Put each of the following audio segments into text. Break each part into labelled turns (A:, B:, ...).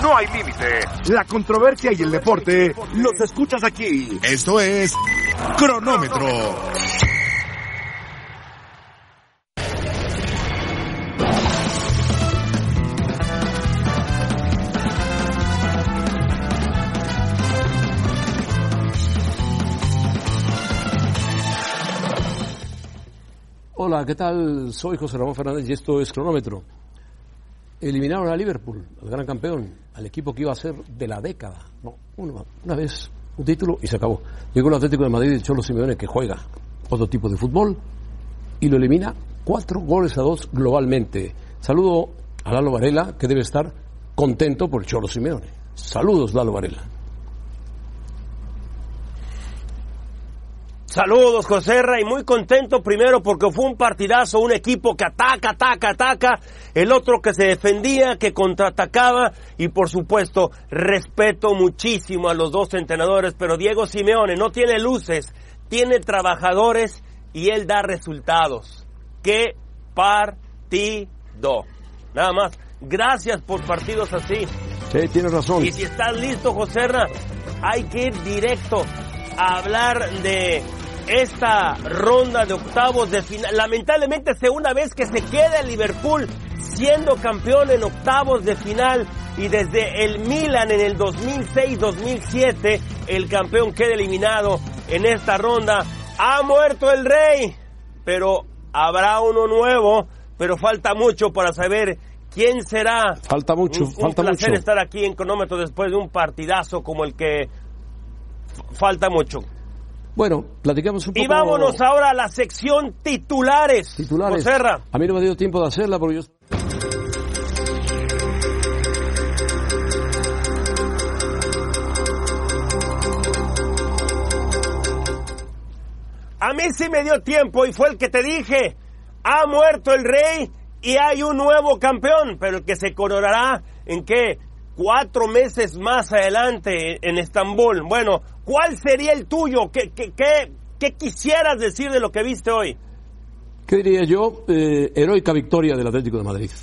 A: no hay límite. La controversia y el deporte los escuchas aquí.
B: Esto es Cronómetro.
C: Hola, ¿qué tal? Soy José Ramón Fernández y esto es Cronómetro. Eliminaron a Liverpool, al gran campeón, al equipo que iba a ser de la década. No, una vez un título y se acabó. Llegó el Atlético de Madrid y Cholo Simeone, que juega otro tipo de fútbol, y lo elimina 4-2 globalmente. Saludo a Lalo Varela, que debe estar contento por Cholo Simeone. Saludos, Lalo Varela.
D: Saludos, Joserra, y muy contento primero porque fue un partidazo, un equipo que ataca, el otro que se defendía, que contraatacaba, y por supuesto respeto muchísimo a los dos entrenadores, pero Diego Simeone no tiene luces, tiene trabajadores y él da resultados. ¡Qué partido! Nada más, gracias por partidos así.
C: Sí, tienes razón.
D: Y si estás listo, Joserra, hay que ir directo a hablar de esta ronda de octavos de final. Lamentablemente, segunda vez que se queda el Liverpool siendo campeón en octavos de final, y desde el Milan en el 2006-2007 el campeón queda eliminado en esta ronda. Ha muerto el rey, pero habrá uno nuevo, pero falta mucho para saber quién será.
C: Falta mucho,
D: un placer estar aquí en Cronómetro después de un partidazo como el que falta mucho.
C: Bueno, platicamos un poco.
D: Y vámonos ahora a la sección titulares. Joserra.
C: A mí no me dio tiempo de hacerla porque yo...
D: A mí sí me dio tiempo y fue el que te dije. Ha muerto el rey y hay un nuevo campeón, pero el que se coronará en ¿qué? 4 meses más adelante en Estambul. Bueno, ¿cuál sería el tuyo? ¿Qué quisieras decir de lo que viste hoy?
C: ¿Qué diría yo? Heroica victoria del Atlético de Madrid.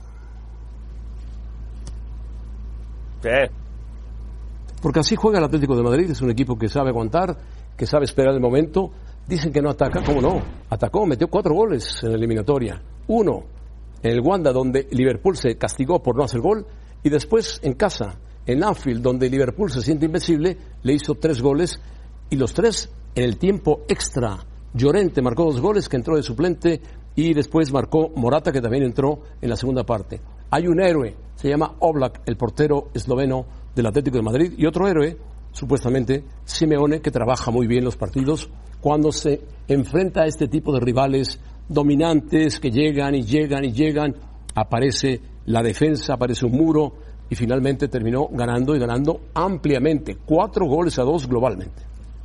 D: ¿Qué?
C: Porque así juega el Atlético de Madrid. Es un equipo que sabe aguantar, que sabe esperar el momento. Dicen que no ataca. ¿Cómo no? Atacó, metió 4 goles en la eliminatoria. 1 en el Wanda, donde Liverpool se castigó por no hacer gol. Y después en casa, en Anfield, donde Liverpool se siente invencible, le hizo 3 goles, y los 3 en el tiempo extra. Llorente marcó 2 goles, que entró de suplente, y después marcó Morata, que también entró en la segunda parte. Hay un héroe, se llama Oblak, el portero esloveno del Atlético de Madrid, y otro héroe, supuestamente, Simeone, que trabaja muy bien los partidos cuando se enfrenta a este tipo de rivales dominantes que llegan, aparece la defensa, aparece un muro, y finalmente terminó ganando y ganando ampliamente, 4-2 globalmente.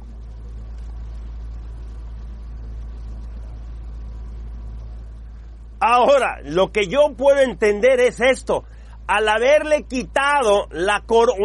D: Ahora, lo que yo puedo entender es esto: al haberle quitado la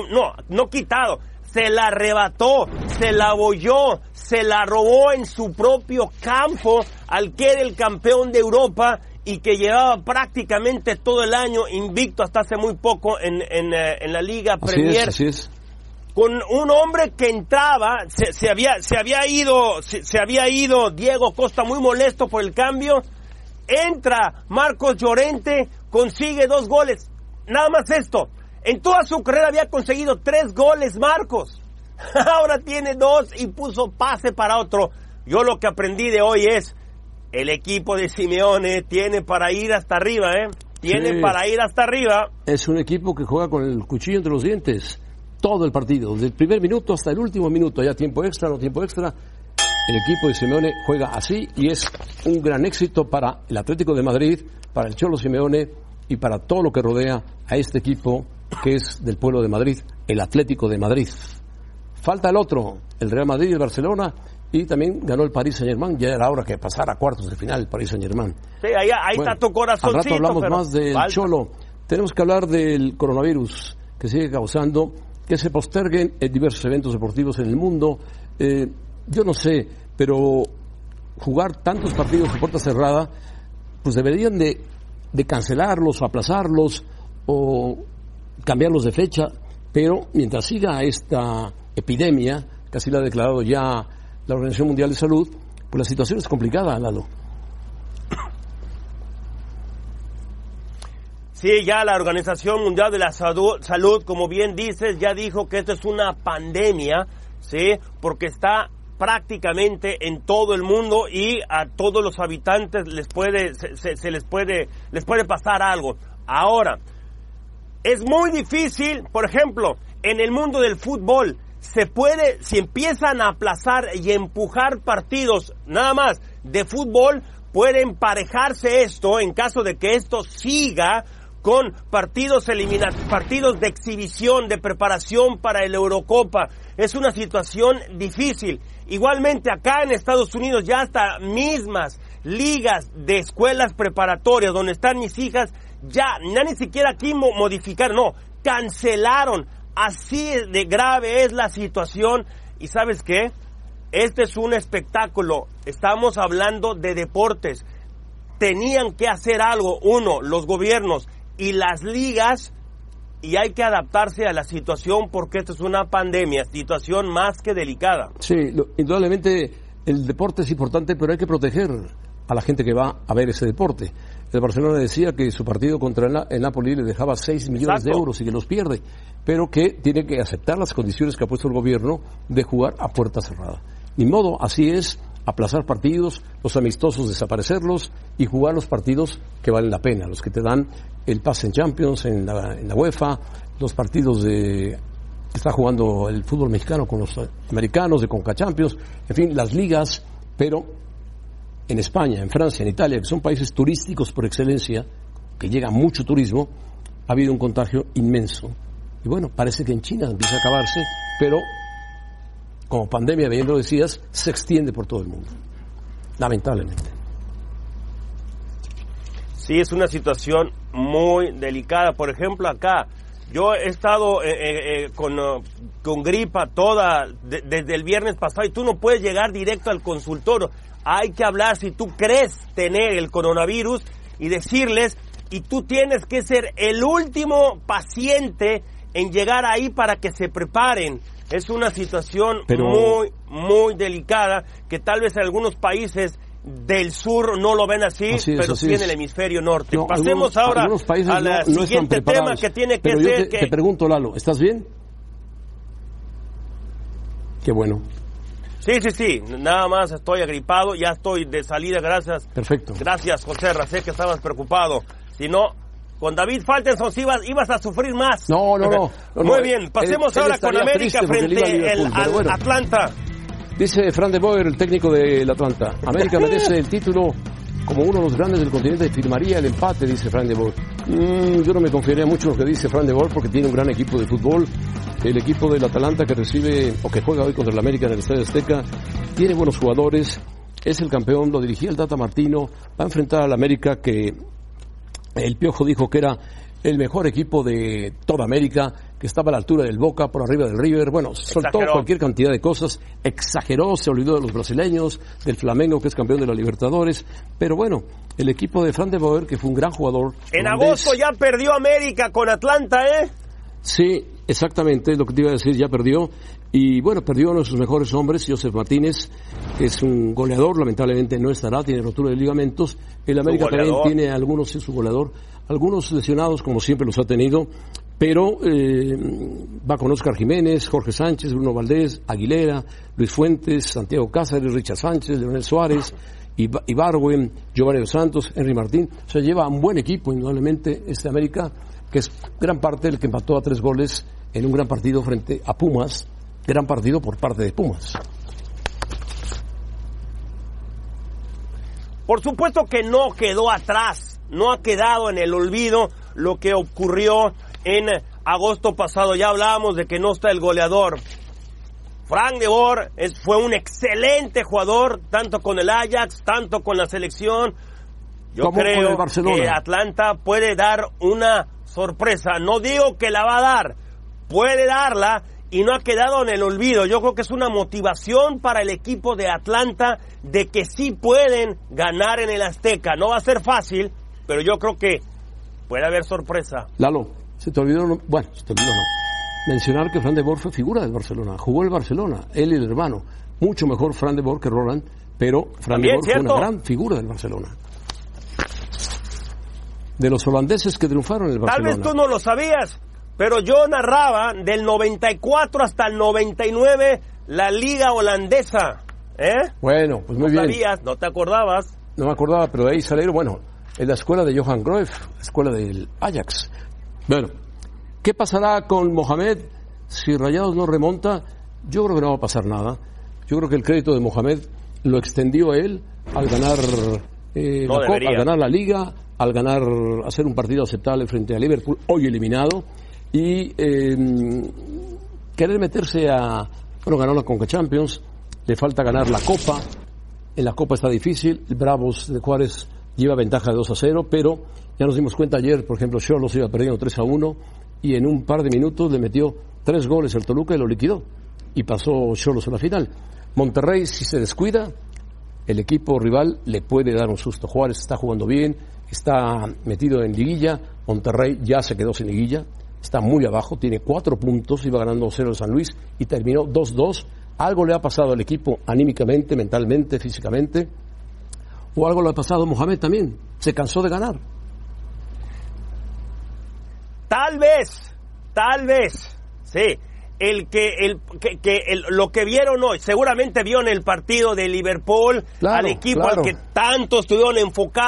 D: se la arrebató, se la abolló, se la robó en su propio campo al que era el campeón de Europa y que llevaba prácticamente todo el año invicto hasta hace muy poco en la Liga Premier.
C: Así es.
D: Con un hombre que entraba, se había ido Diego Costa muy molesto por el cambio. Entra Marcos Llorente, consigue 2 goles. Nada más esto. En toda su carrera había conseguido 3 goles Marcos. Ahora tiene 2 y puso pase para otro. Yo lo que aprendí de hoy es: el equipo de Simeone tiene para ir hasta arriba, para ir hasta arriba.
C: Es un equipo que juega con el cuchillo entre los dientes todo el partido, desde el primer minuto hasta el último minuto, ya tiempo extra, no tiempo extra. El equipo de Simeone juega así y es un gran éxito para el Atlético de Madrid, para el Cholo Simeone y para todo lo que rodea a este equipo que es del pueblo de Madrid, el Atlético de Madrid. Falta el otro, el Real Madrid y el Barcelona, y también ganó el Paris Saint-Germain. Ya era hora que pasara a cuartos de final el Paris Saint-Germain.
D: Sí, ahí bueno, está tu corazoncito.
C: Al rato hablamos más del
D: falta.
C: Cholo. Tenemos que hablar del coronavirus que sigue causando que se posterguen diversos eventos deportivos en el mundo. Yo no sé, pero jugar tantos partidos de puerta cerrada, pues deberían de cancelarlos o aplazarlos o cambiarlos de fecha, pero mientras siga esta epidemia, casi la ha declarado ya la Organización Mundial de Salud, pues la situación es complicada, Lalo.
D: Sí, ya la Organización Mundial de la Salud, como bien dices, ya dijo que esto es una pandemia, ¿sí? Porque está prácticamente en todo el mundo y a todos los habitantes les puede pasar algo. Ahora, es muy difícil, por ejemplo, en el mundo del fútbol, si empiezan a aplazar y empujar partidos nada más de fútbol, puede emparejarse esto en caso de que esto siga con partidos de exhibición, de preparación para el Eurocopa. Es una situación difícil. Igualmente acá en Estados Unidos ya hasta mismas ligas de escuelas preparatorias donde están mis hijas, ya ni siquiera aquí cancelaron. Así de grave es la situación. ¿Y sabes qué? Este es un espectáculo. Estamos hablando de deportes. Tenían que hacer algo, los gobiernos y las ligas, y hay que adaptarse a la situación porque esta es una pandemia, situación más que delicada.
C: Sí, indudablemente el deporte es importante, pero hay que proteger a la gente que va a ver ese deporte. El Barcelona decía que su partido contra el Napoli le dejaba 6 millones de euros y que los pierde, pero que tiene que aceptar las condiciones que ha puesto el gobierno de jugar a puerta cerrada. Ni modo, así es, aplazar partidos, los amistosos desaparecerlos y jugar los partidos que valen la pena, los que te dan el pase en Champions, en la UEFA, los partidos que está jugando el fútbol mexicano con los americanos de Conca Champions, en fin, las ligas, pero en España, en Francia, en Italia, que son países turísticos por excelencia, que llega mucho turismo, ha habido un contagio inmenso. Y bueno, parece que en China empieza a acabarse, pero como pandemia, bien lo decías, se extiende por todo el mundo, lamentablemente.
D: Sí, es una situación muy delicada. Por ejemplo, acá, yo he estado con gripa desde el viernes pasado y tú no puedes llegar directo al consultorio. Hay que hablar si tú crees tener el coronavirus y decirles, y tú tienes que ser el último paciente en llegar ahí para que se preparen. Es una situación muy, muy delicada, que tal vez en algunos países del sur no lo ven así, pero sí en el hemisferio norte. No, Pasemos ahora al siguiente tema que tiene que ser...
C: Te pregunto, Lalo, ¿estás bien? Qué bueno.
D: Sí, nada más estoy agripado, ya estoy de salida, gracias.
C: Perfecto.
D: Gracias, José, sé que estabas preocupado. Si no, con David Faitelson ibas a sufrir más.
C: No.
D: Muy bien, pasemos ahora con América frente al Atlanta.
C: Dice Fran de Boer, el técnico del Atlanta, América merece el título como uno de los grandes del continente, firmaría el empate, dice Fran de Boer. Yo no me confiaría mucho en lo que dice Fran de Boer porque tiene un gran equipo de fútbol. El equipo del Atalanta que recibe o que juega hoy contra el América en el Estadio Azteca tiene buenos jugadores, es el campeón, lo dirigía el Tata Martino, va a enfrentar al América que el Piojo dijo que era el mejor equipo de toda América, que estaba a la altura del Boca, por arriba del River, bueno, soltó cualquier cantidad de cosas, exageró, se olvidó de los brasileños, del Flamengo que es campeón de la Libertadores, pero bueno, el equipo de Fran de Boer, que fue un gran jugador.
D: En agosto ya perdió América con Atlanta, ¿eh?
C: Sí, exactamente, es lo que te iba a decir, ya perdió. Y bueno, perdió uno de sus mejores hombres, Joseph Martínez, que es un goleador, lamentablemente no estará, tiene rotura de ligamentos. El América también tiene algunos, sí, su goleador, algunos lesionados, como siempre los ha tenido, pero va con Óscar Jiménez, Jorge Sánchez, Bruno Valdés, Aguilera, Luis Fuentes, Santiago Cáceres, Richard Sánchez, Leonel Suárez, Ibargüen, Giovanni Dos Santos, Henry Martín. O sea, lleva un buen equipo, indudablemente, este América, que es gran parte del que empató a 3 goles en un gran partido frente a Pumas. Gran partido por parte de Pumas.
D: Por supuesto que no quedó atrás, no ha quedado en el olvido lo que ocurrió en agosto pasado. Ya hablábamos de que no está el goleador. Frank de Boer fue un excelente jugador, tanto con el Ajax, tanto con la selección. Yo creo que Atlanta puede dar una sorpresa. No digo que la va a dar, puede darla. Y no ha quedado en el olvido. Yo creo que es una motivación para el equipo de Atlanta de que sí pueden ganar en el Azteca. No va a ser fácil, pero yo creo que puede haber sorpresa.
C: Lalo, Se te olvidó no. Mencionar que Fran de Boer fue figura del Barcelona. Jugó el Barcelona, él y el hermano. Mucho mejor Fran de Boer que Roland, pero Fran de Boer fue una gran figura del Barcelona. De los holandeses que triunfaron en el Barcelona.
D: Tal vez tú no lo sabías, pero yo narraba del 94 hasta el 99 la liga holandesa.
C: Bueno, pues muy bien.
D: No sabías, no te acordabas.
C: No me acordaba, pero de ahí salieron, bueno, en la escuela de Johan Cruyff, la escuela del Ajax. Bueno, ¿qué pasará con Mohamed si Rayados no remonta? Yo creo que no va a pasar nada. Yo creo que el crédito de Mohamed lo extendió a él al ganar la Copa, al ganar la Liga, al hacer un partido aceptable frente a Liverpool, hoy eliminado, y querer meterse ganó la Conca Champions, le falta ganar la Copa. En la Copa está difícil, el Bravos de Juárez lleva ventaja de 2-0, pero ya nos dimos cuenta ayer, por ejemplo, Xolos iba perdiendo 3-1 y en un par de minutos le metió 3 goles al Toluca y lo liquidó. Y pasó Xolos a la final. Monterrey, si se descuida, el equipo rival le puede dar un susto. Juárez está jugando bien, está metido en liguilla, Monterrey ya se quedó sin liguilla, está muy abajo, tiene 4 puntos, iba ganando 0 el San Luis y terminó 2-2. Algo le ha pasado al equipo anímicamente, mentalmente, físicamente, o algo le ha pasado a Mohamed también, se cansó de ganar.
D: Tal vez, sí. Lo que vieron hoy, seguramente vio en el partido de Liverpool, claro, al equipo al que tanto estuvieron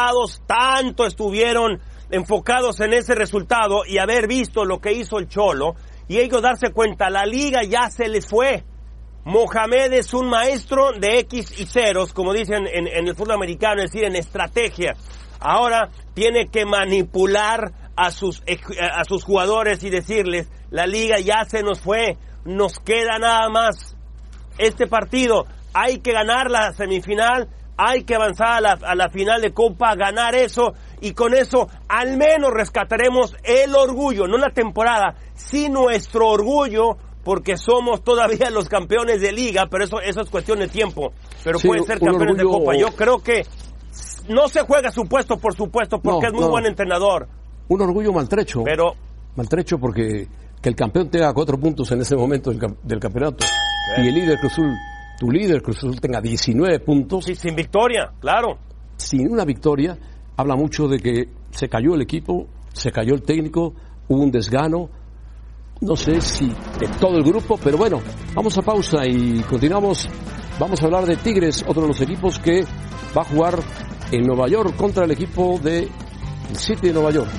D: enfocados en ese resultado y haber visto lo que hizo el Cholo y ellos darse cuenta, la liga ya se les fue. Mohamed es un maestro de X y ceros, como dicen en el fútbol americano, es decir, en estrategia. Ahora tiene que manipular a sus jugadores y decirles, la liga ya se nos fue, nos queda nada más este partido, hay que ganar la semifinal, hay que avanzar a la final de Copa, ganar eso, y con eso al menos rescataremos el orgullo, no la temporada, sí nuestro orgullo, porque somos todavía los campeones de liga, pero eso es cuestión de tiempo, pero sí, pueden ser campeones de Copa. Yo creo que no se juega su puesto, por supuesto, porque es muy buen entrenador.
C: Un orgullo maltrecho.
D: Pero
C: maltrecho porque que el campeón tenga 4 puntos en ese momento del campeonato y el líder tu líder Cruz Azul tenga 19 puntos.
D: Sí, sin victoria, claro.
C: Sin una victoria, habla mucho de que se cayó el equipo, se cayó el técnico, hubo un desgano. No sé si de todo el grupo, pero bueno, vamos a pausa y continuamos. Vamos a hablar de Tigres, otro de los equipos que va a jugar en Nueva York contra el equipo del City de Nueva York.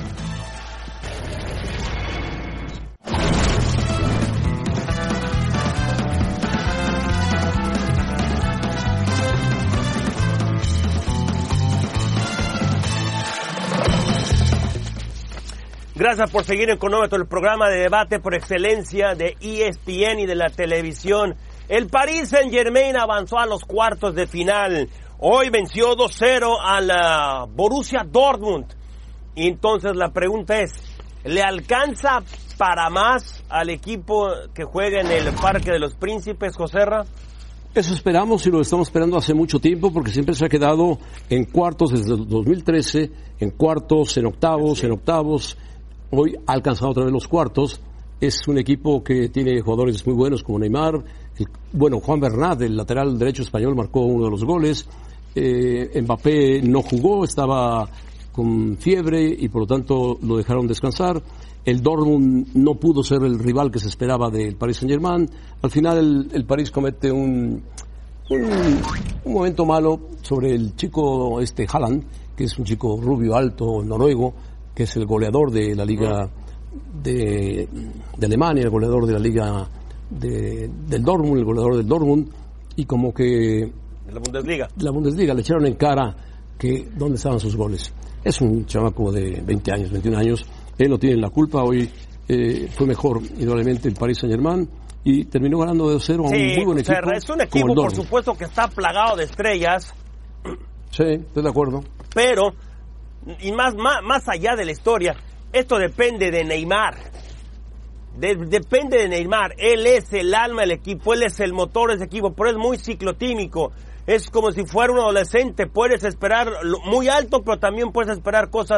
D: Gracias por seguir en Cronómetro, el programa de debate por excelencia de ESPN y de la televisión. El Paris Saint-Germain avanzó a los cuartos de final. Hoy venció 2-0 a la Borussia Dortmund. Y entonces la pregunta es, ¿le alcanza para más al equipo que juega en el Parque de los Príncipes, Joserra?
C: Eso esperamos y lo estamos esperando hace mucho tiempo porque siempre se ha quedado en cuartos desde el 2013, en cuartos, en octavos. Hoy ha alcanzado otra vez los cuartos. Es un equipo que tiene jugadores muy buenos como Neymar. Juan Bernat, el lateral derecho español, marcó uno de los goles. Mbappé no jugó, estaba con fiebre y por lo tanto lo dejaron descansar. El Dortmund no pudo ser el rival que se esperaba del Paris Saint-Germain. Al final el París comete un momento malo sobre el chico Haaland, que es un chico rubio, alto, noruego, que es el goleador de la Liga de Alemania, el goleador de la Liga del Dortmund, el goleador del Dortmund, y como que la Bundesliga le echaron en cara que dónde estaban sus goles. Es un chamaco de 20 años, 21 años, él no tiene la culpa. Hoy fue mejor indudablemente el Paris Saint-Germain y terminó ganando de 2-0 a un muy buen equipo.
D: Es un equipo, por supuesto, que está plagado de estrellas.
C: Sí, estoy de acuerdo.
D: Pero, y más allá de la historia, esto depende de Neymar. Depende de Neymar. Él es el alma del equipo, él es el motor de ese equipo, pero es muy ciclotímico. Es como si fuera un adolescente. Puedes esperar muy alto, pero también puedes esperar cosas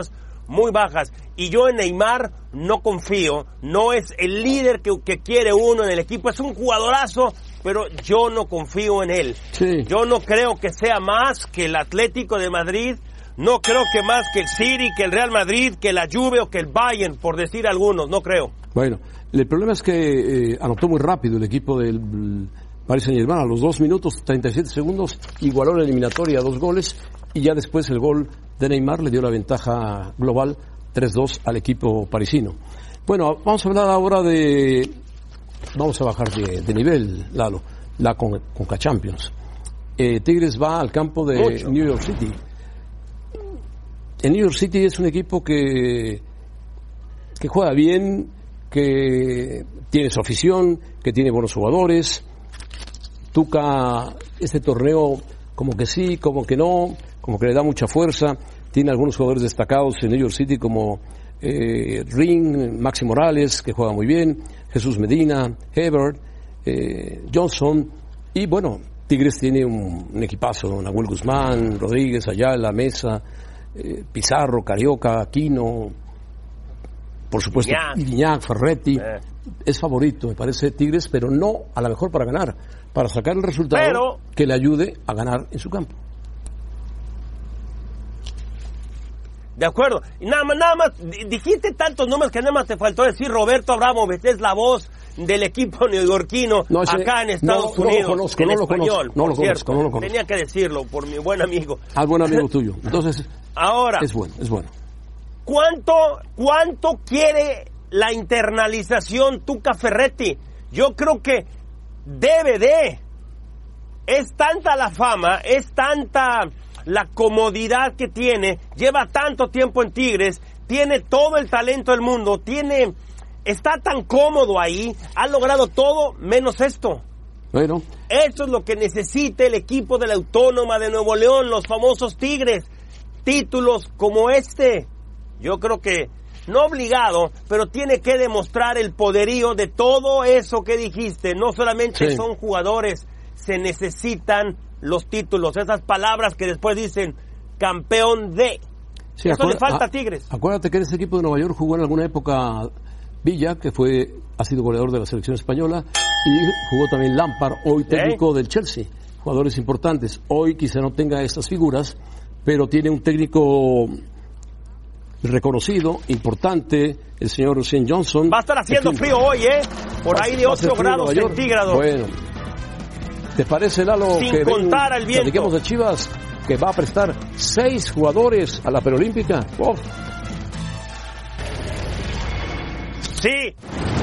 D: muy bajas. Y yo en Neymar no confío, no es el líder que quiere uno en el equipo, es un jugadorazo, pero yo no confío en él.
C: Sí.
D: Yo no creo que sea más que el Atlético de Madrid, no creo que más que el City, que el Real Madrid, que la Juve o que el Bayern, por decir algunos, no creo.
C: Bueno, el problema es que anotó muy rápido el equipo del Paris Saint-Germain. A los 2 minutos 37 segundos igualó la eliminatoria a 2 goles y ya después el gol de Neymar le dio la ventaja global 3-2 al equipo parisino. Bueno, vamos a hablar ahora vamos a bajar de nivel, Lalo, la Conca Champions. Tigres va al campo de New York City. En New York City es un equipo que juega bien, que tiene su afición, que tiene buenos jugadores. Tuca, este torneo, como que sí, como que no, como que le da mucha fuerza. Tiene algunos jugadores destacados en New York City como Ring, Maxi Morales, que juega muy bien, Jesús Medina, Hebert, Johnson, y bueno, Tigres tiene un equipazo, Nahuel Guzmán, Rodríguez, Ayala, Mesa, Pizarro, Carioca, Aquino, por supuesto, Iñak, Ferretti. Es favorito, me parece, Tigres, pero no a lo mejor para ganar, para sacar el resultado que le ayude a ganar en su campo.
D: De acuerdo. Y nada más, dijiste tantos nombres que nada más te faltó decir Roberto Abramovich, es la voz del equipo neoyorquino acá en Estados Unidos.
C: No lo conozco.
D: Tenía que decirlo por mi buen amigo.
C: Al buen amigo tuyo. Entonces,
D: ahora,
C: es bueno.
D: ¿Cuánto quiere la internalización Tuca Ferretti? Yo creo que debe de. Es tanta la fama, es tanta la comodidad que tiene, lleva tanto tiempo en Tigres, tiene todo el talento del mundo, está tan cómodo ahí, ha logrado todo menos esto.
C: Bueno.
D: Esto es lo que necesita el equipo de la Autónoma de Nuevo León, los famosos Tigres. Títulos como este. Yo creo que, no obligado, pero tiene que demostrar el poderío de todo eso que dijiste. No solamente son jugadores, se necesitan los títulos, esas palabras que después dicen campeón de. Sí, eso le falta a Tigres.
C: Acuérdate que ese equipo de Nueva York jugó en alguna época Villa, que ha sido goleador de la selección española, y jugó también Lampard, hoy técnico del Chelsea. Jugadores importantes. Hoy quizá no tenga estas figuras, pero tiene un técnico reconocido, importante, el señor St. Johnson.
D: Va a estar haciendo frío hoy, por ahí de 8 grados centígrados.
C: Bueno. ¿Te parece, Lalo,
D: sin contar al viento?
C: Platiquemos de Chivas, que va a prestar 6 jugadores a la preolímpica? ¡Oh!
D: Sí.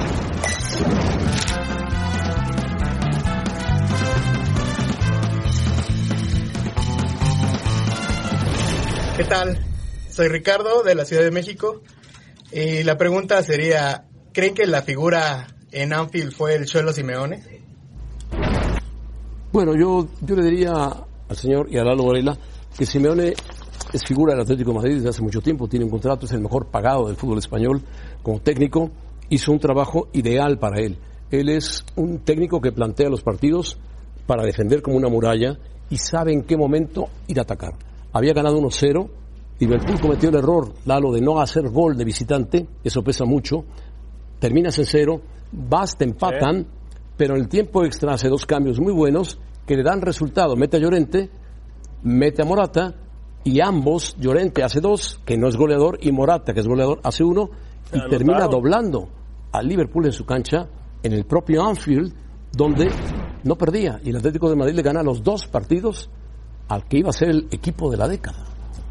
E: ¿Qué tal? Soy Ricardo, de la Ciudad de México. Y la pregunta sería, ¿creen que la figura en Anfield fue el Cholo Simeone?
C: Bueno, yo le diría al señor y a Lalo Varela que Simeone es figura del Atlético de Madrid desde hace mucho tiempo, tiene un contrato, es el mejor pagado del fútbol español como técnico, hizo un trabajo ideal para él. Él es un técnico que plantea los partidos para defender como una muralla y sabe en qué momento ir a atacar. Había ganado 1-0, Liverpool cometió el error, Lalo, de no hacer gol de visitante, eso pesa mucho, terminas en 0, te empatan, pero en el tiempo extra hace 2 cambios muy buenos que le dan resultado. Mete a Llorente, mete a Morata, y ambos, Llorente hace 2, que no es goleador, y Morata, que es goleador, hace 1, y termina doblando al Liverpool en su cancha, en el propio Anfield, donde no perdía. Y el Atlético de Madrid le gana los 2 partidos al que iba a ser el equipo de la década.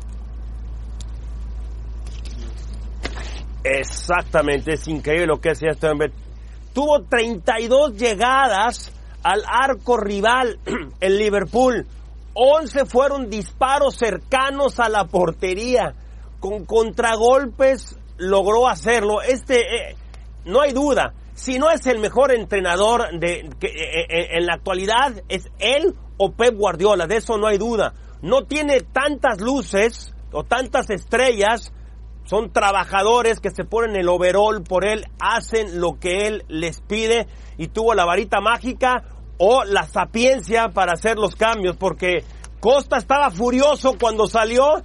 D: Exactamente, es increíble lo que hacía este hombre. Tuvo 32 llegadas al arco rival, el Liverpool. 11 fueron disparos cercanos a la portería. Con contragolpes logró hacerlo. No hay duda, si no es el mejor entrenador en la actualidad, es él o Pep Guardiola, de eso no hay duda. No tiene tantas luces o tantas estrellas. Son trabajadores que se ponen el overall por él, hacen lo que él les pide, y tuvo la varita mágica o la sapiencia para hacer los cambios, porque Costa estaba furioso cuando salió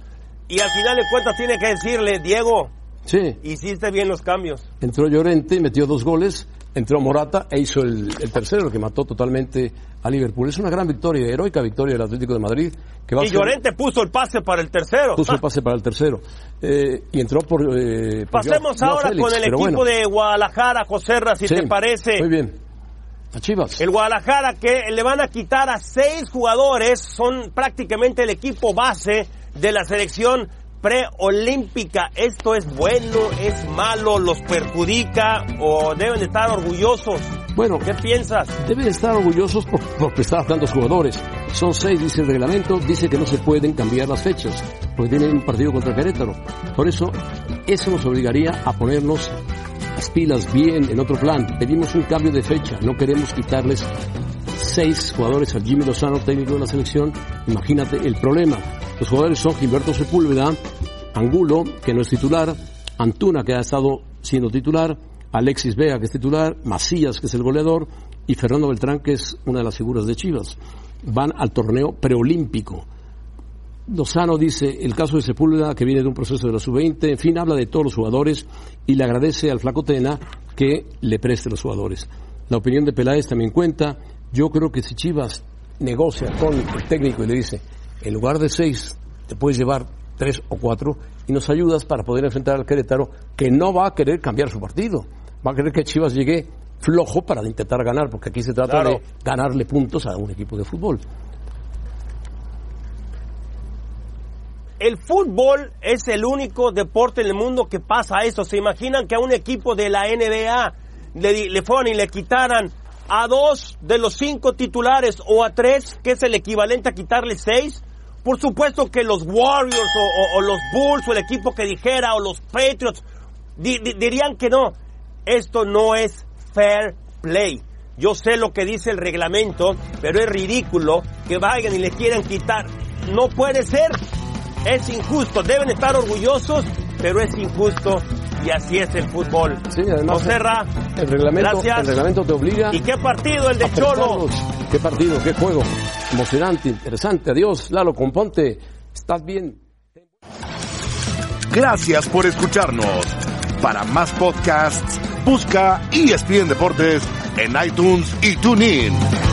D: Y al final de cuentas tiene que decirle, Diego,
C: Sí.
D: hiciste bien los cambios.
C: Entró Llorente, metió 2 goles, entró Morata e hizo el tercero, que mató totalmente a Liverpool. Es una gran victoria, heroica victoria del Atlético de Madrid. Que va
D: Y
C: a ser,
D: Llorente puso el pase para el tercero.
C: puso el pase para el tercero. Y entró por
D: Pasemos
C: Joao
D: ahora
C: Félix,
D: con el
C: pero
D: equipo
C: bueno.
D: de Guadalajara, José Ra, si
C: Sí,
D: te parece.
C: Muy bien. A Chivas.
D: El Guadalajara, que le van a quitar a 6 jugadores, son prácticamente el equipo base de la selección preolímpica. ¿Esto es bueno, es malo, los perjudica o deben de estar orgullosos?
C: Bueno,
D: ¿Qué piensas?
C: deben estar orgullosos por prestar a tantos jugadores. Son 6, dice el reglamento, dice que no se pueden cambiar las fechas, porque tienen un partido contra Querétaro. Por eso nos obligaría a ponernos las pilas bien en otro plan. Pedimos un cambio de fecha, no queremos quitarles 6 jugadores al Jimmy Lozano, técnico de la selección. Imagínate el problema. Los jugadores son Gilberto Sepúlveda, Angulo, que no es titular, Antuna, que ha estado siendo titular, Alexis Vega, que es titular, Macías, que es el goleador, y Fernando Beltrán, que es una de las figuras de Chivas. Van al torneo preolímpico. Lozano dice el caso de Sepúlveda, que viene de un proceso de la sub-20, en fin, habla de todos los jugadores y le agradece al Flaco Tena que le preste los jugadores. La opinión de Peláez también cuenta. Yo creo que si Chivas negocia con el técnico y le dice, en lugar de 6, te puedes llevar 3 o 4 y nos ayudas para poder enfrentar al Querétaro, que no va a querer cambiar su partido. Va a querer que Chivas llegue flojo para intentar ganar, porque aquí se trata de ganarle puntos a un equipo de fútbol.
D: El fútbol es el único deporte en el mundo que pasa eso. ¿Se imaginan que a un equipo de la NBA le fueran y le quitaran a 2 de los 5 titulares o a 3, que es el equivalente a quitarle 6? Por supuesto que los Warriors o los Bulls o el equipo que dijera o los Patriots dirían que no. Esto no es fair play. Yo sé lo que dice el reglamento, pero es ridículo que vayan y le quieran quitar. No puede ser. Es injusto. Deben estar orgullosos, pero es injusto. Y así es el fútbol.
C: Sí, además,
D: José Ra,
C: el reglamento te obliga.
D: ¿Y qué partido el de Cholo?
C: Qué partido, qué juego. Emocionante, interesante. Adiós, Lalo, componte. ¿Estás bien?
A: Gracias por escucharnos. Para más podcasts, busca ESPN Deportes en iTunes y TuneIn.